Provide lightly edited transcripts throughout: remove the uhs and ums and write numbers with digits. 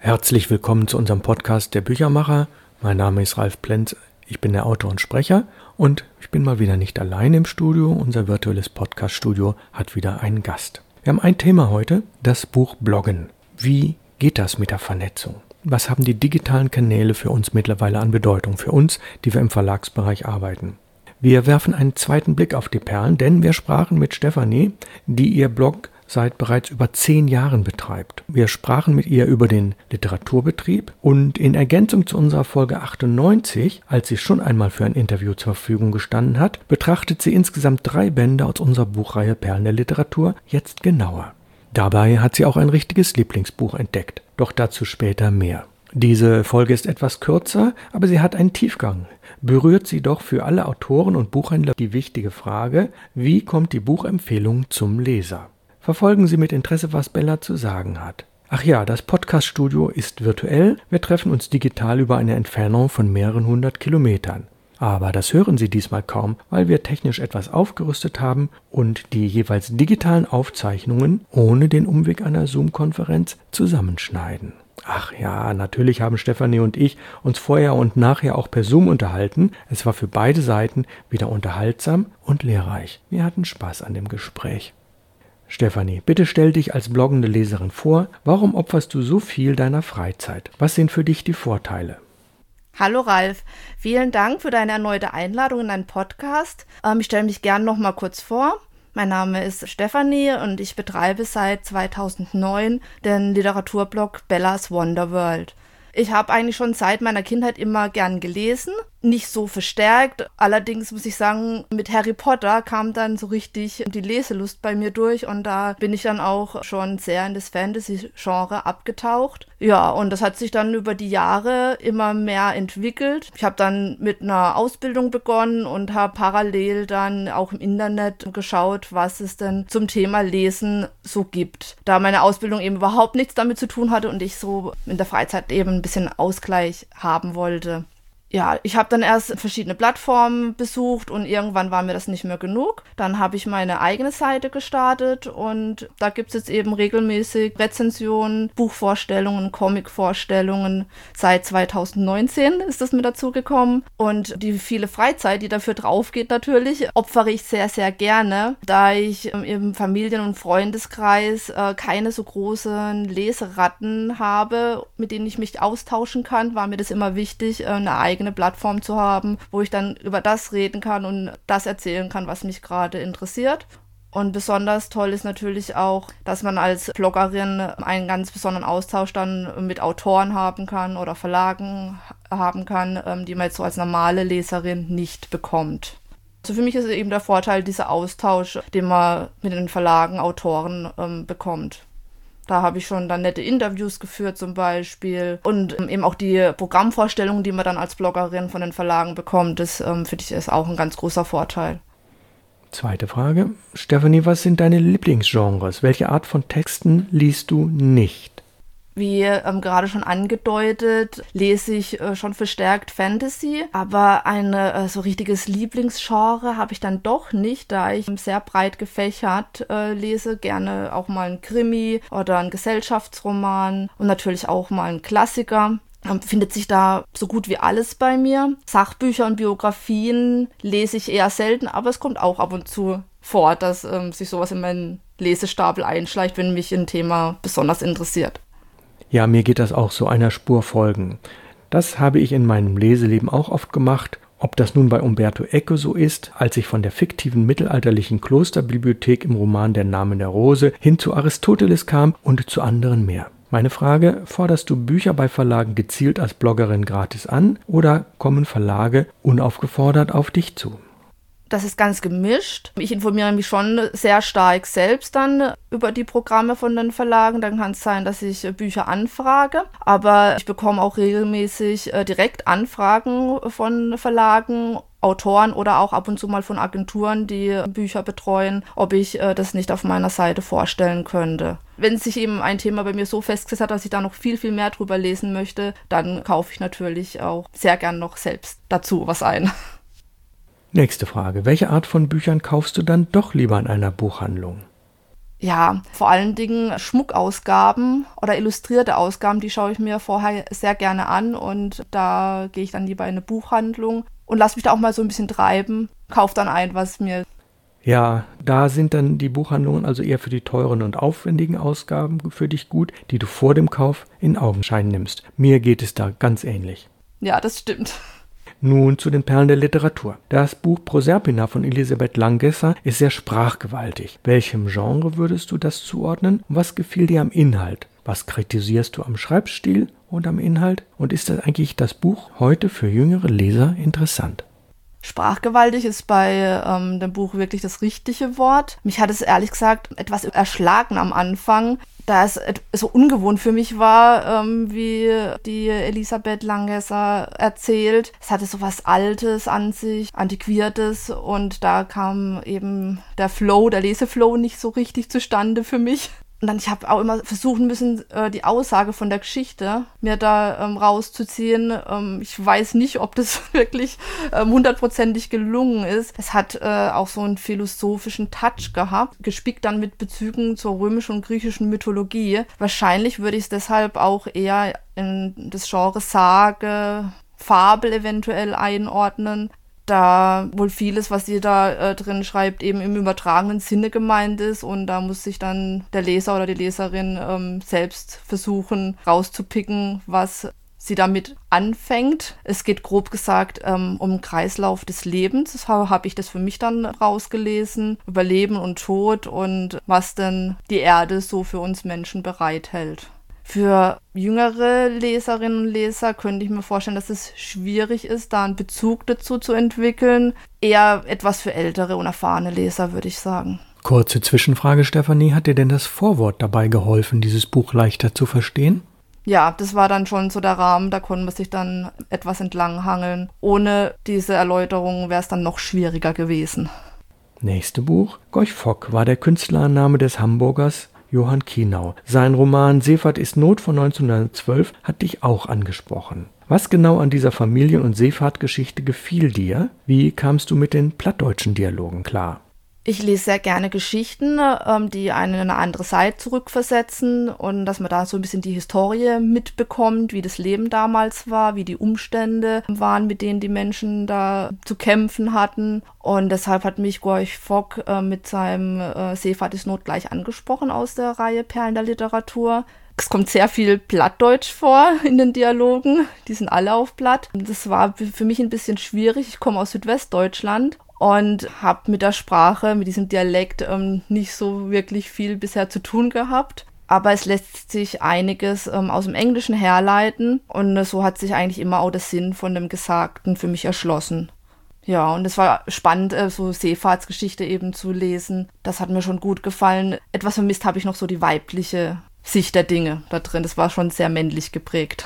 Herzlich willkommen zu unserem Podcast Der Büchermacher. Mein Name ist Ralf Plenz, ich bin der Autor und Sprecher und ich bin mal wieder nicht allein im Studio. Unser virtuelles Podcast-Studio hat wieder einen Gast. Wir haben ein Thema heute, das Buch Bloggen. Wie geht das mit der Vernetzung? Was haben die digitalen Kanäle für uns mittlerweile an Bedeutung, für uns, die wir im Verlagsbereich arbeiten? Wir werfen einen zweiten Blick auf die Perlen, denn wir sprachen mit Stefanie, die ihr Blog seit bereits über 10 Jahren betreibt. Wir sprachen mit ihr über den Literaturbetrieb und in Ergänzung zu unserer Folge 98, als sie schon einmal für ein Interview zur Verfügung gestanden hat, betrachtet sie insgesamt 3 Bände aus unserer Buchreihe Perlen der Literatur jetzt genauer. Dabei hat sie auch ein richtiges Lieblingsbuch entdeckt, doch dazu später mehr. Diese Folge ist etwas kürzer, aber sie hat einen Tiefgang. Berührt sie doch für alle Autoren und Buchhändler die wichtige Frage, wie kommt die Buchempfehlung zum Leser? Verfolgen Sie mit Interesse, was Bella zu sagen hat. Ach ja, das Podcast-Studio ist virtuell. Wir treffen uns digital über eine Entfernung von mehreren 100 Kilometern. Aber das hören Sie diesmal kaum, weil wir technisch etwas aufgerüstet haben und die jeweils digitalen Aufzeichnungen ohne den Umweg einer Zoom-Konferenz zusammenschneiden. Ach ja, natürlich haben Stefanie und ich uns vorher und nachher auch per Zoom unterhalten. Es war für beide Seiten wieder unterhaltsam und lehrreich. Wir hatten Spaß an dem Gespräch. Stefanie, bitte stell dich als bloggende Leserin vor. Warum opferst du so viel deiner Freizeit? Was sind für dich die Vorteile? Hallo Ralf, vielen Dank für deine erneute Einladung in deinen Podcast. Ich stelle mich gerne noch mal kurz vor. Mein Name ist Stefanie und ich betreibe seit 2009 den Literaturblog Bellas Wonderworld. Ich habe eigentlich schon seit meiner Kindheit immer gern gelesen, nicht so verstärkt. Allerdings muss ich sagen, mit Harry Potter kam dann so richtig die Leselust bei mir durch und da bin ich dann auch schon sehr in das Fantasy-Genre abgetaucht. Ja, und das hat sich dann über die Jahre immer mehr entwickelt. Ich habe dann mit einer Ausbildung begonnen und habe parallel dann auch im Internet geschaut, was es denn zum Thema Lesen so gibt. Da meine Ausbildung eben überhaupt nichts damit zu tun hatte und ich so in der Freizeit eben ein bisschen Ausgleich haben wollte. Ja, ich habe dann erst verschiedene Plattformen besucht und irgendwann war mir das nicht mehr genug. Dann habe ich meine eigene Seite gestartet und da gibt es jetzt eben regelmäßig Rezensionen, Buchvorstellungen, Comicvorstellungen. Seit 2019 ist das mit dazu gekommen und die viele Freizeit, die dafür drauf geht natürlich, opfere ich sehr, sehr gerne, da ich im Familien- und Freundeskreis keine so großen Leseratten habe, mit denen ich mich austauschen kann, war mir das immer wichtig, eine eigene Plattform zu haben, wo ich dann über das reden kann und das erzählen kann, was mich gerade interessiert. Und besonders toll ist natürlich auch, dass man als Bloggerin einen ganz besonderen Austausch dann mit Autoren haben kann oder Verlagen haben kann, die man jetzt so als normale Leserin nicht bekommt. Also für mich ist eben der Vorteil dieser Austausch, den man mit den Verlagen, Autoren bekommt. Da habe ich schon dann nette Interviews geführt zum Beispiel und eben auch die Programmvorstellungen, die man dann als Bloggerin von den Verlagen bekommt, das finde ich ist auch ein ganz großer Vorteil. Zweite Frage. Stefanie, was sind deine Lieblingsgenres? Welche Art von Texten liest du nicht? Wie gerade schon angedeutet, lese ich schon verstärkt Fantasy, aber ein so richtiges Lieblingsgenre habe ich dann doch nicht, da ich sehr breit gefächert lese, gerne auch mal ein Krimi oder ein Gesellschaftsroman und natürlich auch mal ein Klassiker. Findet sich da so gut wie alles bei mir. Sachbücher und Biografien lese ich eher selten, aber es kommt auch ab und zu vor, dass sich sowas in meinen Lesestapel einschleicht, wenn mich ein Thema besonders interessiert. Ja, mir geht das auch so einer Spur folgen. Das habe ich in meinem Leseleben auch oft gemacht. Ob das nun bei Umberto Eco so ist, als ich von der fiktiven mittelalterlichen Klosterbibliothek im Roman Der Name der Rose hin zu Aristoteles kam und zu anderen mehr. Meine Frage, forderst du Bücher bei Verlagen gezielt als Bloggerin gratis an oder kommen Verlage unaufgefordert auf dich zu? Das ist ganz gemischt. Ich informiere mich schon sehr stark selbst dann über die Programme von den Verlagen. Dann kann es sein, dass ich Bücher anfrage. Aber ich bekomme auch regelmäßig direkt Anfragen von Verlagen, Autoren oder auch ab und zu mal von Agenturen, die Bücher betreuen, ob ich das nicht auf meiner Seite vorstellen könnte. Wenn sich eben ein Thema bei mir so festgesetzt hat, dass ich da noch viel, viel mehr drüber lesen möchte, dann kaufe ich natürlich auch sehr gern noch selbst dazu was ein. Nächste Frage. Welche Art von Büchern kaufst du dann doch lieber in einer Buchhandlung? Ja, vor allen Dingen Schmuckausgaben oder illustrierte Ausgaben, die schaue ich mir vorher sehr gerne an und da gehe ich dann lieber in eine Buchhandlung und lasse mich da auch mal so ein bisschen treiben, kaufe dann ein, was mir... Ja, da sind dann die Buchhandlungen also eher für die teuren und aufwendigen Ausgaben für dich gut, die du vor dem Kauf in Augenschein nimmst. Mir geht es da ganz ähnlich. Ja, das stimmt. Nun zu den Perlen der Literatur. Das Buch Proserpina von Elisabeth Langesser ist sehr sprachgewaltig. Welchem Genre würdest du das zuordnen? Und was gefiel dir am Inhalt? Was kritisierst du am Schreibstil und am Inhalt? Und ist das eigentlich das Buch heute für jüngere Leser interessant? Sprachgewaltig ist bei dem Buch wirklich das richtige Wort. Mich hat es ehrlich gesagt etwas erschlagen am Anfang, da es so ungewohnt für mich war, wie die Elisabeth Langesser erzählt. Es hatte so was Altes an sich, Antiquiertes und da kam eben der Leseflow nicht so richtig zustande für mich. Und dann, ich habe auch immer versuchen müssen, die Aussage von der Geschichte mir da rauszuziehen. Ich weiß nicht, ob das wirklich 100%ig gelungen ist. Es hat auch so einen philosophischen Touch gehabt, gespickt dann mit Bezügen zur römischen und griechischen Mythologie. Wahrscheinlich würde ich es deshalb auch eher in das Genre Sage, Fabel eventuell einordnen. Da wohl vieles, was sie da drin schreibt, eben im übertragenen Sinne gemeint ist und da muss sich dann der Leser oder die Leserin selbst versuchen rauszupicken, was sie damit anfängt. Es geht grob gesagt um den Kreislauf des Lebens. Das habe ich das für mich dann rausgelesen, über Leben und Tod und was denn die Erde so für uns Menschen bereithält. Für jüngere Leserinnen und Leser könnte ich mir vorstellen, dass es schwierig ist, da einen Bezug dazu zu entwickeln. Eher etwas für ältere und erfahrene Leser, würde ich sagen. Kurze Zwischenfrage, Stefanie. Hat dir denn das Vorwort dabei geholfen, dieses Buch leichter zu verstehen? Ja, das war dann schon so der Rahmen, da konnte man sich dann etwas entlanghangeln. Ohne diese Erläuterung wäre es dann noch schwieriger gewesen. Nächste Buch. Gorch Fock war der Künstlername des Hamburgers Johann Kienau. Sein Roman Seefahrt ist Not von 1912 hat dich auch angesprochen. Was genau an dieser Familien- und Seefahrtgeschichte gefiel dir? Wie kamst du mit den plattdeutschen Dialogen klar? Ich lese sehr gerne Geschichten, die einen in eine andere Zeit zurückversetzen und dass man da so ein bisschen die Historie mitbekommt, wie das Leben damals war, wie die Umstände waren, mit denen die Menschen da zu kämpfen hatten. Und deshalb hat mich Gorch Fock mit seinem Seefahrt ist Not gleich angesprochen aus der Reihe Perlen der Literatur. Es kommt sehr viel Plattdeutsch vor in den Dialogen, die sind alle auf Platt. Das war für mich ein bisschen schwierig, ich komme aus Südwestdeutschland. Und habe mit der Sprache, mit diesem Dialekt nicht so wirklich viel bisher zu tun gehabt. Aber es lässt sich einiges aus dem Englischen herleiten. Und so hat sich eigentlich immer auch der Sinn von dem Gesagten für mich erschlossen. Ja, und es war spannend, so Seefahrtsgeschichte eben zu lesen. Das hat mir schon gut gefallen. Etwas vermisst habe ich noch so die weibliche Sicht der Dinge da drin. Das war schon sehr männlich geprägt.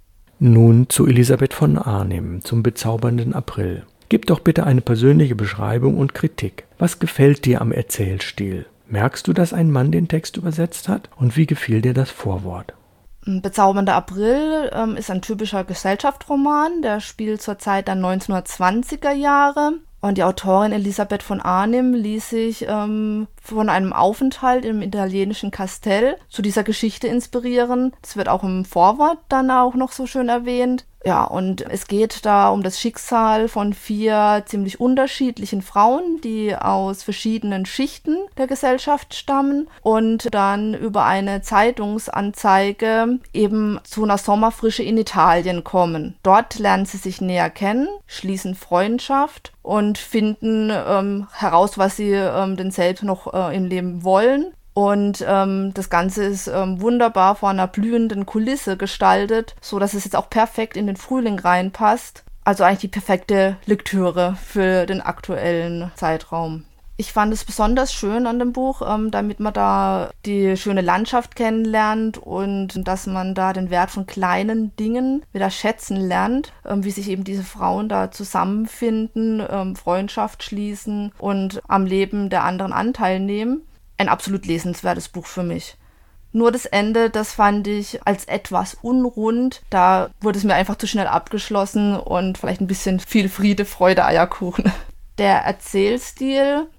Nun zu Elisabeth von Arnim, zum bezaubernden April. Gib doch bitte eine persönliche Beschreibung und Kritik. Was gefällt dir am Erzählstil? Merkst du, dass ein Mann den Text übersetzt hat? Und wie gefiel dir das Vorwort? Bezaubernder April ist ein typischer Gesellschaftsroman, der spielt zur Zeit der 1920er Jahre. Und die Autorin Elisabeth von Arnim ließ sich von einem Aufenthalt im italienischen Kastell zu dieser Geschichte inspirieren. Das wird auch im Vorwort dann auch noch so schön erwähnt. Ja, und es geht da um das Schicksal von 4 ziemlich unterschiedlichen Frauen, die aus verschiedenen Schichten der Gesellschaft stammen und dann über eine Zeitungsanzeige eben zu einer Sommerfrische in Italien kommen. Dort lernen sie sich näher kennen, schließen Freundschaft und finden heraus, was sie denn selbst noch im Leben wollen. Und das Ganze ist wunderbar vor einer blühenden Kulisse gestaltet, so dass es jetzt auch perfekt in den Frühling reinpasst. Also eigentlich die perfekte Lektüre für den aktuellen Zeitraum. Ich fand es besonders schön an dem Buch, damit man da die schöne Landschaft kennenlernt und dass man da den Wert von kleinen Dingen wieder schätzen lernt, wie sich eben diese Frauen da zusammenfinden, Freundschaft schließen und am Leben der anderen Anteil nehmen. Ein absolut lesenswertes Buch für mich. Nur das Ende, das fand ich als etwas unrund. Da wurde es mir einfach zu schnell abgeschlossen und vielleicht ein bisschen viel Friede, Freude, Eierkuchen. Der Erzählstil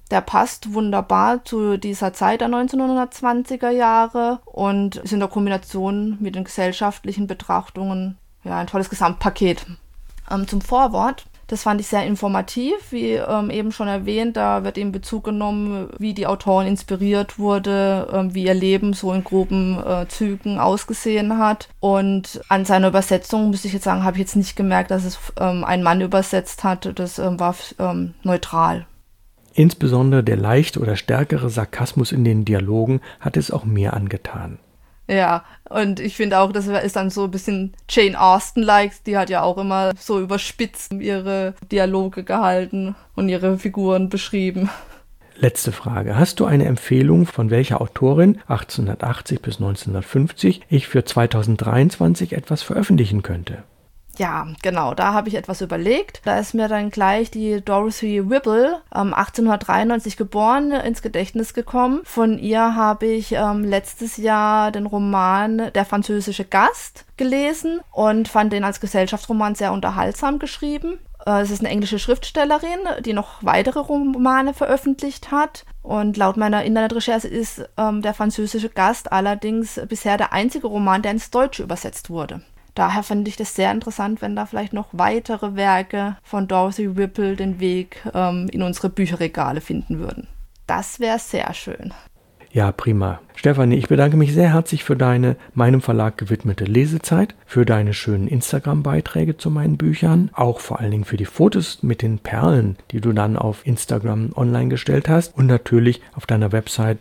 Der passt wunderbar zu dieser Zeit der 1920er Jahre und ist in der Kombination mit den gesellschaftlichen Betrachtungen ein tolles Gesamtpaket. Zum Vorwort. Das fand ich sehr informativ, wie eben schon erwähnt, da wird eben Bezug genommen, wie die Autorin inspiriert wurde, wie ihr Leben so in groben Zügen ausgesehen hat. Und an seiner Übersetzung, muss ich jetzt sagen, habe ich jetzt nicht gemerkt, dass es ein Mann übersetzt hat. Das war neutral. Insbesondere der leichte oder stärkere Sarkasmus in den Dialogen hat es auch mir angetan. Ja, und ich finde auch, das ist dann so ein bisschen Jane Austen-like. Die hat ja auch immer so überspitzt ihre Dialoge gehalten und ihre Figuren beschrieben. Letzte Frage. Hast du eine Empfehlung, von welcher Autorin 1880 bis 1950 ich für 2023 etwas veröffentlichen könnte? Ja, genau, da habe ich etwas überlegt. Da ist mir dann gleich die Dorothy Whipple, 1893 geboren, ins Gedächtnis gekommen. Von ihr habe ich letztes Jahr den Roman Der französische Gast gelesen und fand den als Gesellschaftsroman sehr unterhaltsam geschrieben. Es ist eine englische Schriftstellerin, die noch weitere Romane veröffentlicht hat. Und laut meiner Internetrecherche ist Der französische Gast allerdings bisher der einzige Roman, der ins Deutsche übersetzt wurde. Daher fand ich das sehr interessant, wenn da vielleicht noch weitere Werke von Dorothy Whipple den Weg in unsere Bücherregale finden würden. Das wäre sehr schön. Ja, prima. Stefanie, ich bedanke mich sehr herzlich für deine meinem Verlag gewidmete Lesezeit, für deine schönen Instagram-Beiträge zu meinen Büchern, auch vor allen Dingen für die Fotos mit den Perlen, die du dann auf Instagram online gestellt hast und natürlich auf deiner Website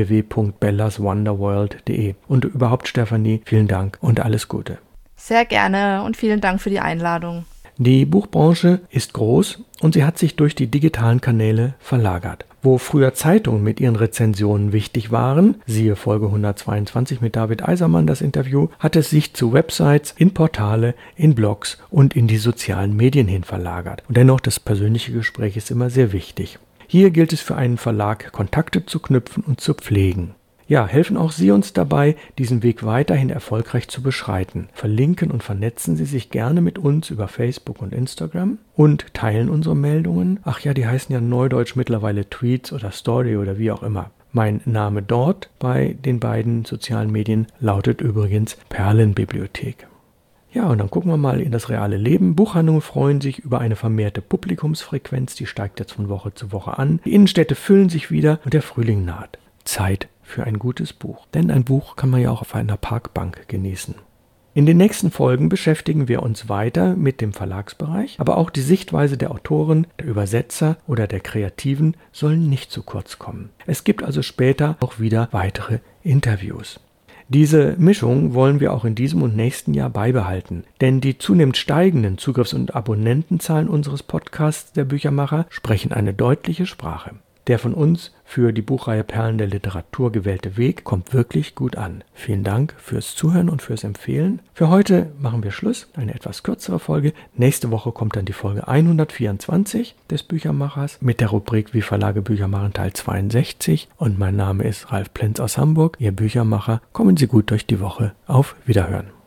www.bellaswonderworld.de. Und überhaupt, Stefanie, vielen Dank und alles Gute. Sehr gerne und vielen Dank für die Einladung. Die Buchbranche ist groß und sie hat sich durch die digitalen Kanäle verlagert. Wo früher Zeitungen mit ihren Rezensionen wichtig waren, siehe Folge 122 mit David Eisermann das Interview, hat es sich zu Websites, in Portale, in Blogs und in die sozialen Medien hin verlagert. Und dennoch, das persönliche Gespräch ist immer sehr wichtig. Hier gilt es für einen Verlag, Kontakte zu knüpfen und zu pflegen. Ja, helfen auch Sie uns dabei, diesen Weg weiterhin erfolgreich zu beschreiten. Verlinken und vernetzen Sie sich gerne mit uns über Facebook und Instagram und teilen unsere Meldungen. Ach ja, die heißen ja neudeutsch mittlerweile Tweets oder Story oder wie auch immer. Mein Name dort bei den beiden sozialen Medien lautet übrigens Perlenbibliothek. Ja, und dann gucken wir mal in das reale Leben. Buchhandlungen freuen sich über eine vermehrte Publikumsfrequenz, die steigt jetzt von Woche zu Woche an. Die Innenstädte füllen sich wieder und der Frühling naht. Zeit für ein gutes Buch. Denn ein Buch kann man ja auch auf einer Parkbank genießen. In den nächsten Folgen beschäftigen wir uns weiter mit dem Verlagsbereich, aber auch die Sichtweise der Autoren, der Übersetzer oder der Kreativen sollen nicht zu kurz kommen. Es gibt also später auch wieder weitere Interviews. Diese Mischung wollen wir auch in diesem und nächsten Jahr beibehalten, denn die zunehmend steigenden Zugriffs- und Abonnentenzahlen unseres Podcasts der Büchermacher sprechen eine deutliche Sprache. Der von uns für die Buchreihe Perlen der Literatur gewählte Weg kommt wirklich gut an. Vielen Dank fürs Zuhören und fürs Empfehlen. Für heute machen wir Schluss, eine etwas kürzere Folge. Nächste Woche kommt dann die Folge 124 des Büchermachers mit der Rubrik Wie Verlage Bücher machen Teil 62. Und mein Name ist Ralf Plenz aus Hamburg, Ihr Büchermacher. Kommen Sie gut durch die Woche. Auf Wiederhören.